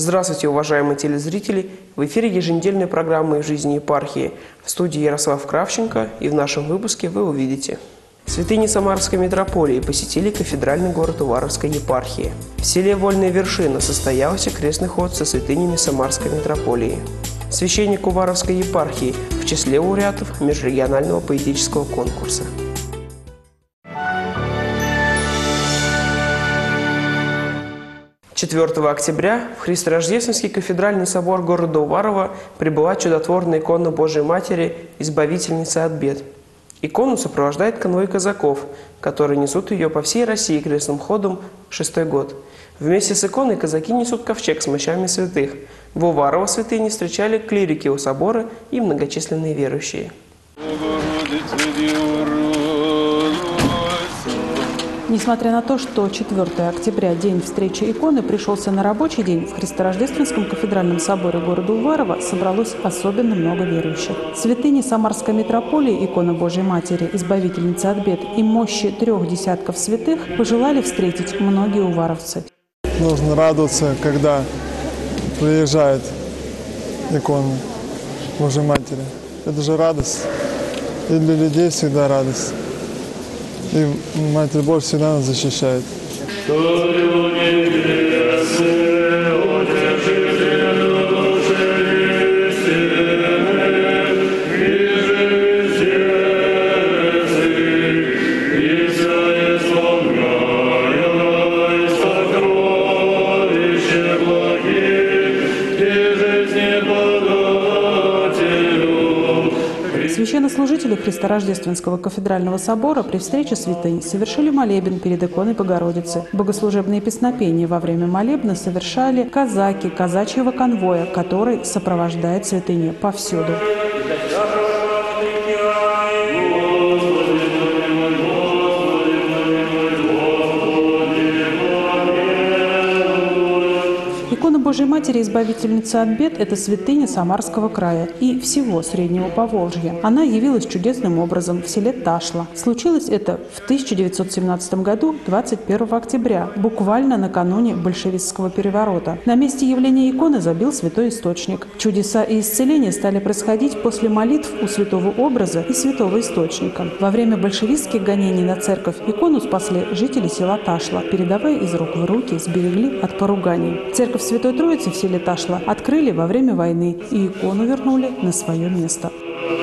Здравствуйте, уважаемые телезрители! В эфире еженедельная программа «Из жизни епархии». В студии Ярослав Кравченко, и в нашем выпуске вы увидите: святыни Самарской митрополии посетили кафедральный город Уваровской епархии. В селе Вольная Вершина состоялся крестный ход со святынями Самарской митрополии. Священник Уваровской епархии в числе лауреатов межрегионального поэтического конкурса. 4 октября в Христорождественский кафедральный собор города Уварова прибыла чудотворная икона Божией Матери, избавительницы от бед. Икону сопровождает конвой казаков, которые несут ее по всей России крестным ходом 6-й год. Вместе с иконой казаки несут ковчег с мощами святых. В Уварово святыни встречали клирики у собора и многочисленные верующие. Несмотря на то, что 4 октября, день встречи иконы, пришелся на рабочий день, в Христорождественском кафедральном соборе города Уварова собралось особенно много верующих. Святыни Самарской митрополии, икона Божией Матери, избавительницы от бед и мощи 3 десятков святых пожелали встретить многие уваровцы. Нужно радоваться, когда приезжает икона Божией Матери. Это же радость. И для людей всегда радость. И Матерь Божия всегда нас защищает. Священнослужители Христорождественского кафедрального собора при встрече святынь совершили молебен перед иконой Богородицы. Богослужебные песнопения во время молебна совершали казаки казачьего конвоя, который сопровождает святыни повсюду. Икона Божией Матери, избавительницы от бед – это святыня Самарского края и всего Среднего Поволжья. Она явилась чудесным образом в селе Ташла. Случилось это в 1917 году, 21 октября, буквально накануне большевистского переворота. На месте явления иконы забил святой источник. Чудеса и исцеления стали происходить после молитв у святого образа и святого источника. Во время большевистских гонений на церковь икону спасли жители села Ташла, передавая из рук в руки, сберегли от поруганий. Церковь Святой Троицы в селе Ташла открыли во время войны и икону вернули на свое место.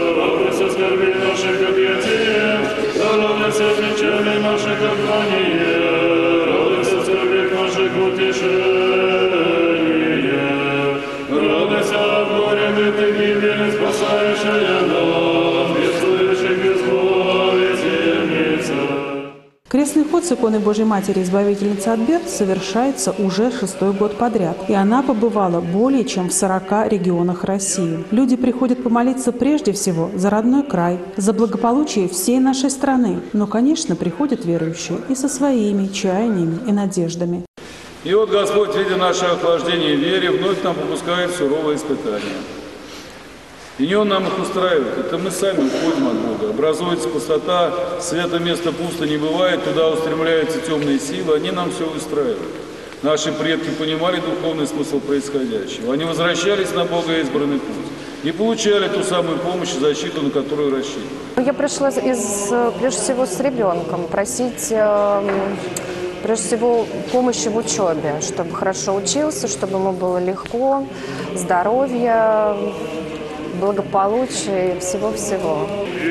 Крестный ход с иконой Божией Матери, избавительницы от бед, совершается уже 6-й год подряд, и она побывала более чем в 40 регионах России. Люди приходят помолиться прежде всего за родной край, за благополучие всей нашей страны, но, конечно, приходят верующие и со своими чаяниями и надеждами. И вот Господь, видя наше охлаждение в вере, вновь нам попускает суровые испытания. И не Он нам их устраивает, это мы сами уходим от Бога. Образуется пустота, света места пусто не бывает, туда устремляются темные силы, они нам все устраивают. Наши предки понимали духовный смысл происходящего. Они возвращались на Бога избранный путь и получали ту самую помощь и защиту, на которую рассчитывали. Я пришла прежде всего с ребенком просить, прежде всего, помощи в учебе, чтобы хорошо учился, чтобы ему было легко, здоровья, благополучия и всего-всего.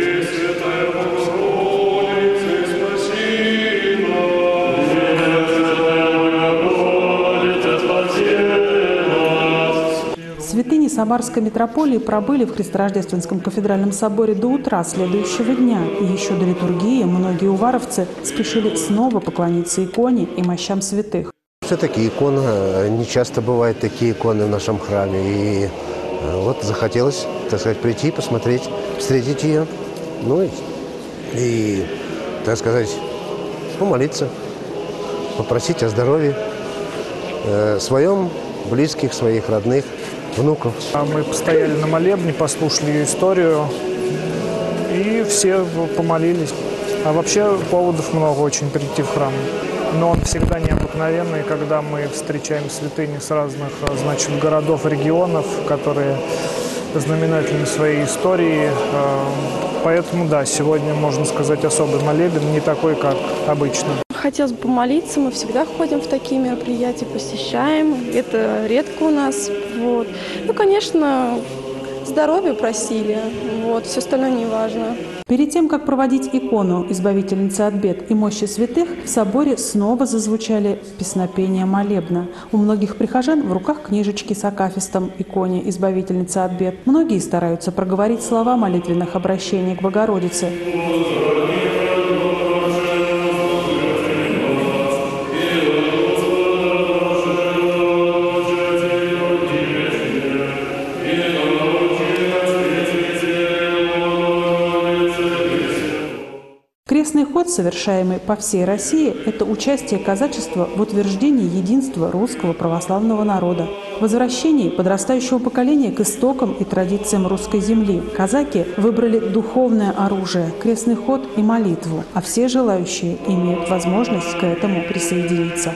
Святыни Самарской митрополии пробыли в Христорождественском кафедральном соборе до утра следующего дня. И еще до литургии многие уваровцы спешили снова поклониться иконе и мощам святых. Все-таки икона, не часто бывают такие иконы в нашем храме. И вот захотелось, так сказать, прийти, посмотреть, встретить ее, ну и, так сказать, помолиться, попросить о здоровье своем, близких, своих родных, внуков. Мы постояли на молебне, послушали ее историю и все помолились. А вообще поводов много очень прийти в храм. Но он всегда необыкновенный. необыкновенный, когда мы встречаем святыни с разных, значит, городов, регионов, которые знаменательны своей историей. Поэтому, да, сегодня, можно сказать, особый молебен, не такой, как обычно. Хотелось бы помолиться, мы всегда ходим в такие мероприятия, посещаем, это редко у нас. Вот. Ну, конечно, здоровье просили, вот, все остальное не важно. Перед тем, как проводить икону избавительницы от бед и мощи святых, в соборе снова зазвучали песнопения молебна. У многих прихожан в руках книжечки с акафистом иконе избавительницы от бед. Многие стараются проговорить слова молитвенных обращений к Богородице. Крестный ход, совершаемый по всей России, это участие казачества в утверждении единства русского православного народа, возвращении подрастающего поколения к истокам и традициям русской земли. Казаки выбрали духовное оружие – крестный ход и молитву, а все желающие имеют возможность к этому присоединиться.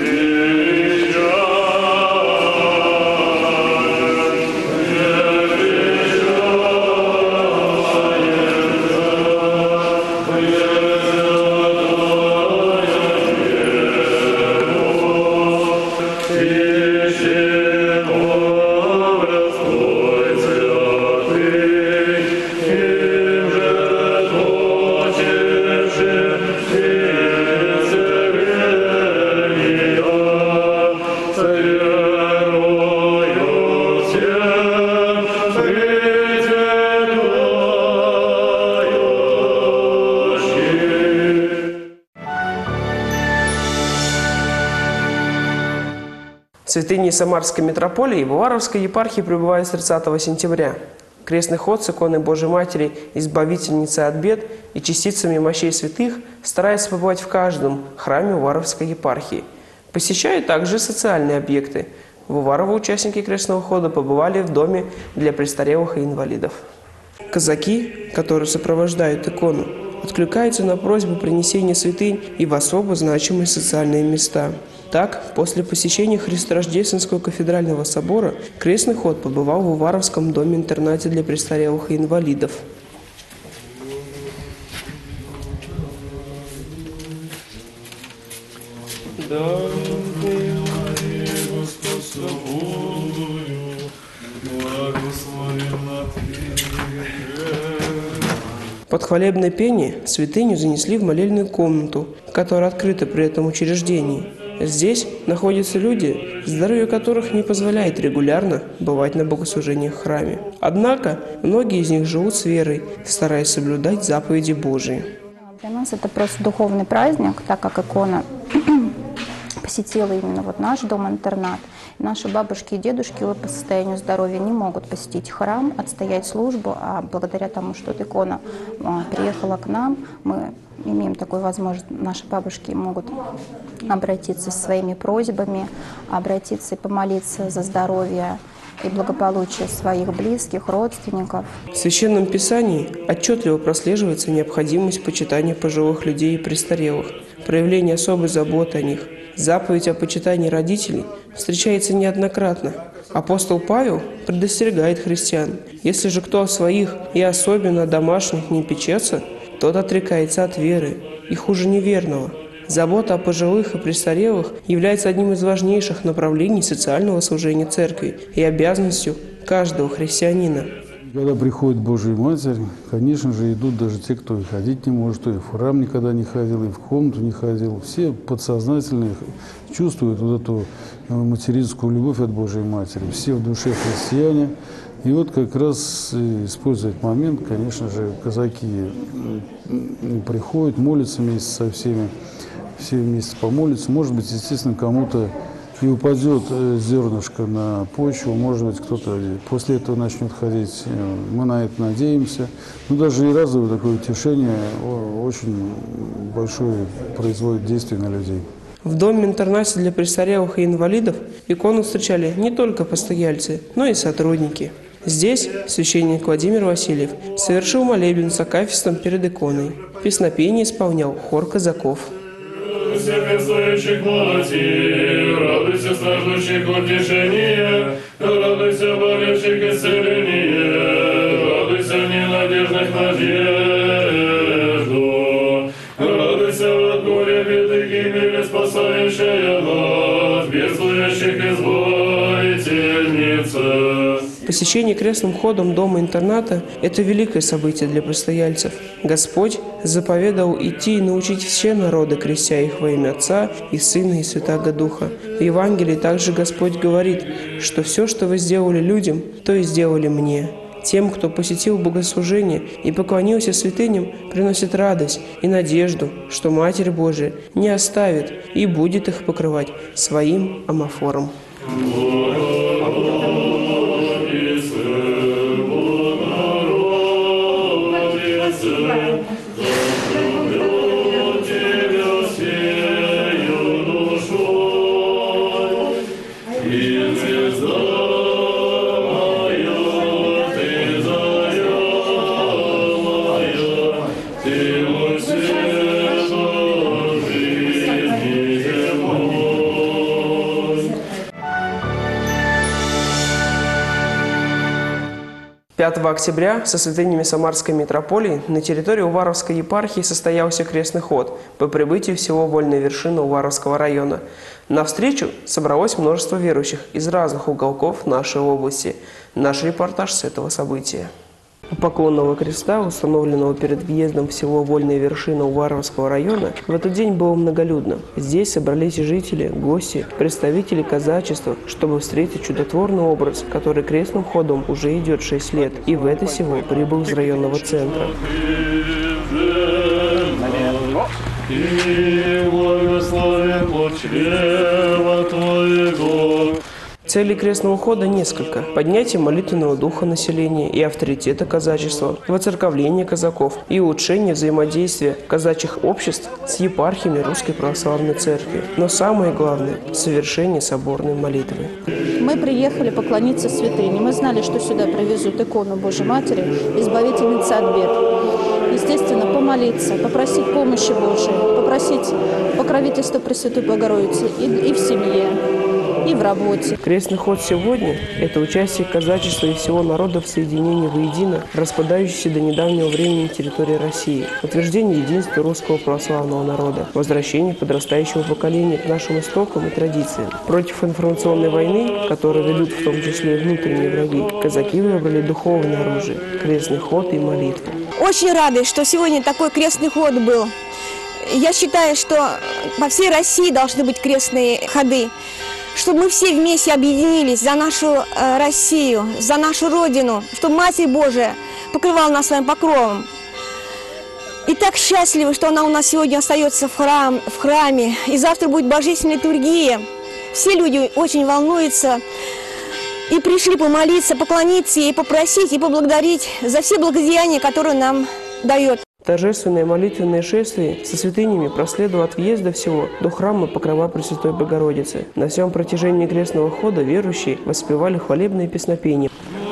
В святыне Самарской митрополии в Уваровской епархии пребывает с 30 сентября. Крестный ход с иконой Божьей Матери, избавительницы от бед и частицами мощей святых старается побывать в каждом храме Уваровской епархии. Посещают также социальные объекты. В Уварово участники крестного хода побывали в доме для престарелых и инвалидов. Казаки, которые сопровождают икону, откликаются на просьбу принесения святынь и в особо значимые социальные места. Так, после посещения Христорождественского кафедрального собора крестный ход побывал в Уваровском доме-интернате для престарелых и инвалидов. Под хвалебное пение святыню занесли в молельную комнату, которая открыта при этом учреждении. Здесь находятся люди, здоровье которых не позволяет регулярно бывать на богослужениях в храме. Однако многие из них живут с верой, стараясь соблюдать заповеди Божии. Для нас это просто духовный праздник, так как икона посетила именно вот наш дом-интернат. Наши бабушки и дедушки по состоянию здоровья не могут посетить храм, отстоять службу, а благодаря тому, что эта икона приехала к нам, мы имеем такую возможность, наши бабушки могут обратиться со своими просьбами, обратиться и помолиться за здоровье и благополучие своих близких, родственников. В Священном Писании отчетливо прослеживается необходимость почитания пожилых людей и престарелых, проявление особой заботы о них. Заповедь о почитании родителей встречается неоднократно. Апостол Павел предостерегает христиан: если же кто о своих и особенно о домашних не печется, тот отрекается от веры и хуже неверного. Забота о пожилых и престарелых является одним из важнейших направлений социального служения церкви и обязанностью каждого христианина. Когда приходит Божья Матерь, конечно же, идут даже те, кто и ходить не может, кто и в храм никогда не ходил, и в комнату не ходил. Все подсознательно чувствуют вот эту материнскую любовь от Божьей Матери. Все в душе христиане. И вот как раз используя этот момент, конечно же, казаки приходят, молятся вместе со всеми, все вместе помолятся. Может быть, естественно, кому-то и упадет зернышко на почву, может быть, кто-то после этого начнет ходить. Мы на это надеемся. Но даже и разовое такое утешение очень большое производит действие на людей. В доме-интернате для престарелых и инвалидов икону встречали не только постояльцы, но и сотрудники. Здесь священник Владимир Васильев совершил молебен с акафистом перед иконой. Песнопение исполнял хор казаков. радуйся, певствующих молодей, радуйся, страждущих утешения, радуйся, болевших исцеления, радуйся, ненадежных надежду, радуйся от горя, беды, гибели, спасающая нас, бедствующих избавительница. Посещение крестным ходом дома-интерната – это великое событие для постояльцев. Господь заповедал идти и научить все народы, крестя их во имя Отца и Сына и Святаго Духа. В Евангелии также Господь говорит, что все, что вы сделали людям, то и сделали мне. Тем, кто посетил богослужение и поклонился святыням, приносит радость и надежду, что Матерь Божия не оставит и будет их покрывать своим омофором. Октября со святынями Самарской митрополии на территории Уваровской епархии состоялся крестный ход по прибытию всего вольной вершины Уваровского района. На встречу собралось множество верующих из разных уголков нашей области. Наш репортаж с этого события. У поклонного креста, установленного перед въездом в село Вольная Вершина Уваровского района, в этот день было многолюдно. Здесь собрались жители, гости, представители казачества, чтобы встретить чудотворный образ, который крестным ходом уже идет 6 лет, и в это село прибыл из районного центра. Целей крестного хода несколько. Поднятие молитвенного духа населения и авторитета казачества, воцерковление казаков и улучшение взаимодействия казачьих обществ с епархиями Русской Православной Церкви. Но самое главное – совершение соборной молитвы. Мы приехали поклониться святыне. Мы знали, что сюда привезут икону Божьей Матери, избавительницы от бед. Естественно, помолиться, попросить помощи Божией, попросить покровительства Пресвятой Богородицы и в семье, и в работе. Крестный ход сегодня – это участие казачества и всего народа в соединении воедино, распадающейся до недавнего времени территории России, утверждение единства русского православного народа, возвращение подрастающего поколения к нашим истокам и традициям. Против информационной войны, которую ведут в том числе и внутренние враги, казаки выбрали духовное оружие – крестный ход и молитву. Очень рады, что сегодня такой крестный ход был. Я считаю, что по всей России должны быть крестные ходы, чтобы мы все вместе объединились за нашу Россию, за нашу Родину, чтобы Матерь Божия покрывала нас своим покровом. И так счастливы, что она у нас сегодня остается в храме, и завтра будет божественная литургия. Все люди очень волнуются и пришли помолиться, поклониться ей, попросить и поблагодарить за все благодеяния, которые нам дает. Торжественное молитвенное шествие со святынями проследовало от въезда всего до храма Покрова Пресвятой Богородицы. На всем протяжении крестного хода верующие воспевали хвалебные песнопения.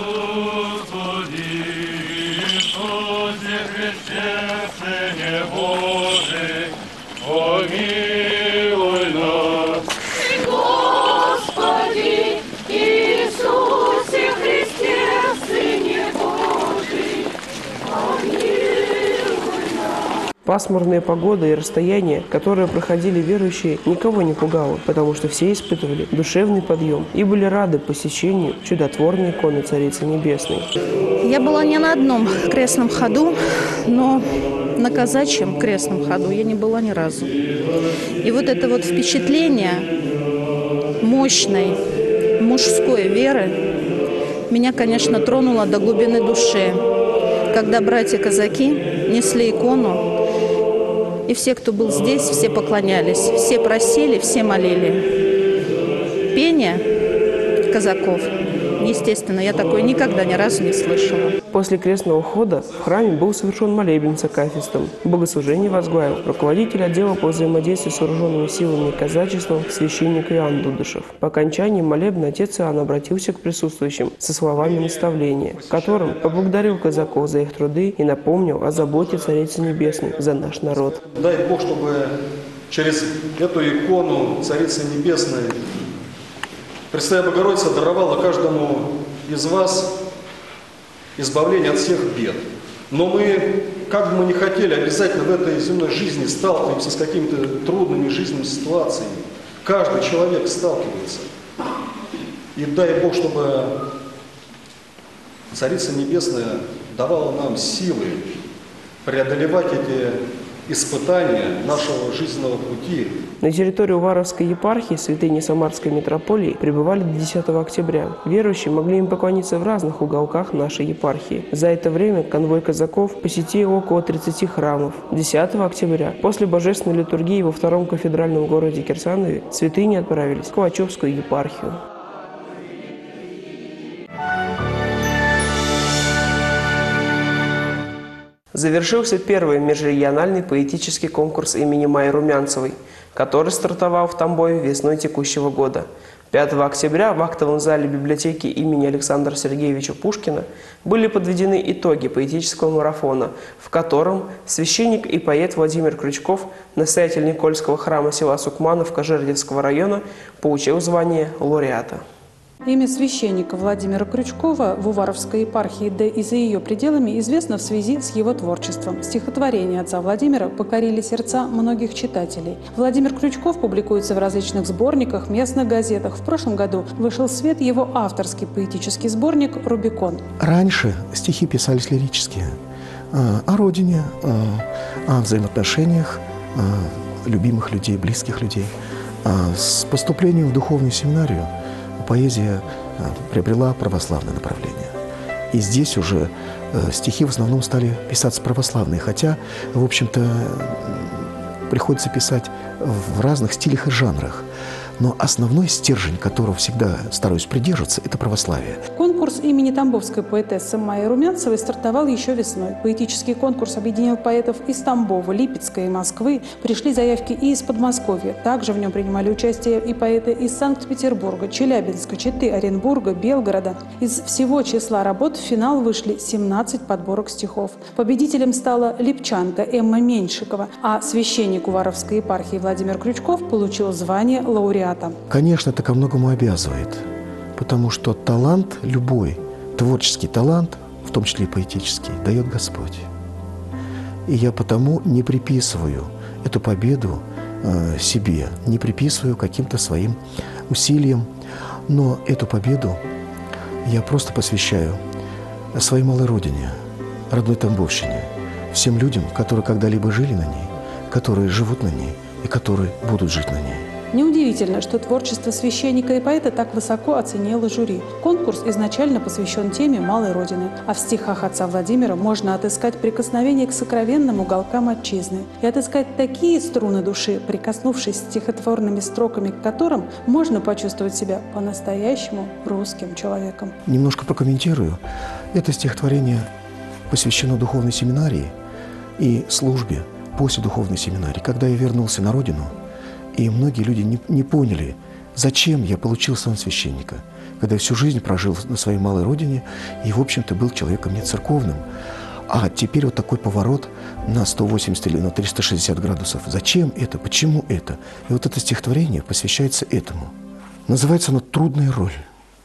Пасмурная погода и расстояние, которые проходили верующие, никого не пугало, потому что все испытывали душевный подъем и были рады посещению чудотворной иконы Царицы Небесной. Я была не на одном крестном ходу, но на казачьем крестном ходу я не была ни разу. И вот это вот впечатление мощной мужской веры меня, конечно, тронуло до глубины души, когда братья-казаки несли икону, и все, кто был здесь, все поклонялись, все просили, все молили. Пение казаков, естественно, я такое никогда ни разу не слышала. После крестного хода в храме был совершен молебен с акафистом. Богослужение возглавил руководитель отдела по взаимодействию с вооруженными силами и казачеством священник Иоанн Дудышев. По окончании молебна отец Иоанн обратился к присутствующим со словами наставления, которым поблагодарил казаков за их труды и напомнил о заботе Царицы Небесной за наш народ. Дай Бог, чтобы через эту икону Царицы Небесной Пресвятая Богородица даровала каждому из вас избавление от всех бед. Но мы, как бы мы ни хотели, обязательно в этой земной жизни сталкиваемся с какими-то трудными жизненными ситуациями. Каждый человек сталкивается. И дай Бог, чтобы Царица Небесная давала нам силы преодолевать эти испытания нашего жизненного пути. На территорию Уваровской епархии святыни Самарской митрополии пребывали до 10 октября. Верующие могли им поклониться в разных уголках нашей епархии. За это время конвой казаков посетил около 30 храмов. 10 октября, после божественной литургии во втором кафедральном городе Кирсанове, святыни отправились в Калачевскую епархию. Завершился первый межрегиональный поэтический конкурс имени Майи Румянцевой, который стартовал в Тамбове весной текущего года. 5 октября в актовом зале библиотеки имени Александра Сергеевича Пушкина были подведены итоги поэтического марафона, в котором священник и поэт Владимир Крючков, настоятель Никольского храма села Сукмановка Жердевского района, получил звание лауреата. Имя священника Владимира Крючкова в Уваровской епархии, да и за ее пределами, известно в связи с его творчеством. Стихотворения отца Владимира покорили сердца многих читателей. Владимир Крючков публикуется в различных сборниках, местных газетах. В прошлом году вышел в свет его авторский поэтический сборник «Рубикон». Раньше стихи писались лирические, о родине, о взаимоотношениях любимых людей, близких людей. С поступлением в духовную семинарию поэзия приобрела православное направление. И здесь уже стихи в основном стали писаться православные, хотя, в общем-то, приходится писать в разных стилях и жанрах. Но основной стержень, которого всегда стараюсь придерживаться, это православие. Конкурс имени тамбовской поэтессы Майи Румянцевой стартовал еще весной. Поэтический конкурс объединил поэтов из Тамбова, Липецка и Москвы. Пришли заявки и из Подмосковья. Также в нем принимали участие и поэты из Санкт-Петербурга, Челябинска, Читы, Оренбурга, Белгорода. Из всего числа работ в финал вышли 17 подборок стихов. Победителем стала липчанка Эмма Меньшикова, а священник Уваровской епархии Владимир Крючков получил звание лауреата. Конечно, это ко многому обязывает, потому что талант, любой творческий талант, в том числе и поэтический, дает Господь. И я потому не приписываю эту победу себе, не приписываю каким-то своим усилиям, но эту победу я просто посвящаю своей малой родине, родной Тамбовщине, всем людям, которые когда-либо жили на ней, которые живут на ней и которые будут жить на ней. Неудивительно, что творчество священника и поэта так высоко оценило жюри. Конкурс изначально посвящен теме малой родины, а в стихах отца Владимира можно отыскать прикосновение к сокровенным уголкам отчизны и отыскать такие струны души, прикоснувшись стихотворными строками к которым можно почувствовать себя по-настоящему русским человеком. Немножко прокомментирую. Это стихотворение посвящено духовной семинарии и службе после духовной семинарии. Когда я вернулся на родину, и многие люди не поняли, зачем я получил сан священника, когда я всю жизнь прожил на своей малой родине и, в общем-то, был человеком не церковным. А теперь вот такой поворот на 180 или на 360 градусов. Зачем это? Почему это? И вот это стихотворение посвящается этому. Называется оно «Трудная роль».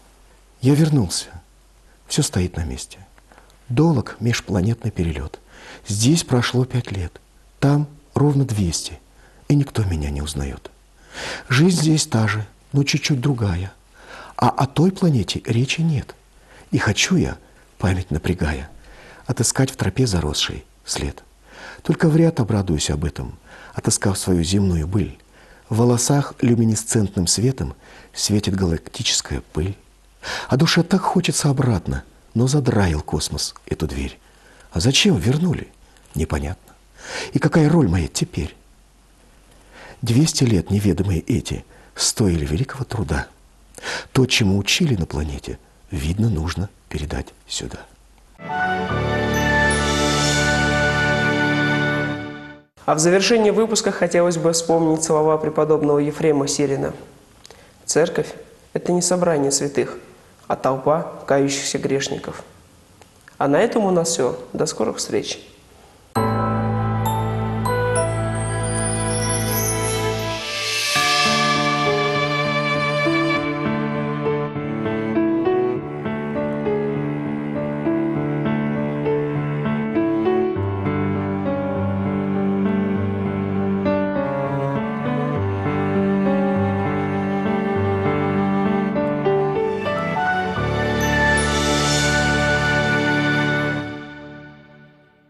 Я вернулся. Все стоит на месте. Долог межпланетный перелет. Здесь прошло 5 лет. Там ровно 200. И никто меня не узнает. Жизнь здесь та же, но чуть-чуть другая. А о той планете речи нет. И хочу я, память напрягая, отыскать в тропе заросший след. Только вряд обрадуюсь об этом, отыскав свою земную быль. В волосах люминесцентным светом светит галактическая пыль. А душе так хочется обратно, но задраил космос эту дверь. А зачем вернули? Непонятно. И какая роль моя теперь? 200 лет неведомые эти стоили великого труда. То, чему учили на планете, видно, нужно передать сюда. А в завершении выпуска хотелось бы вспомнить слова преподобного Ефрема Сирина. Церковь – это не собрание святых, а толпа кающихся грешников. А на этом у нас все. До скорых встреч!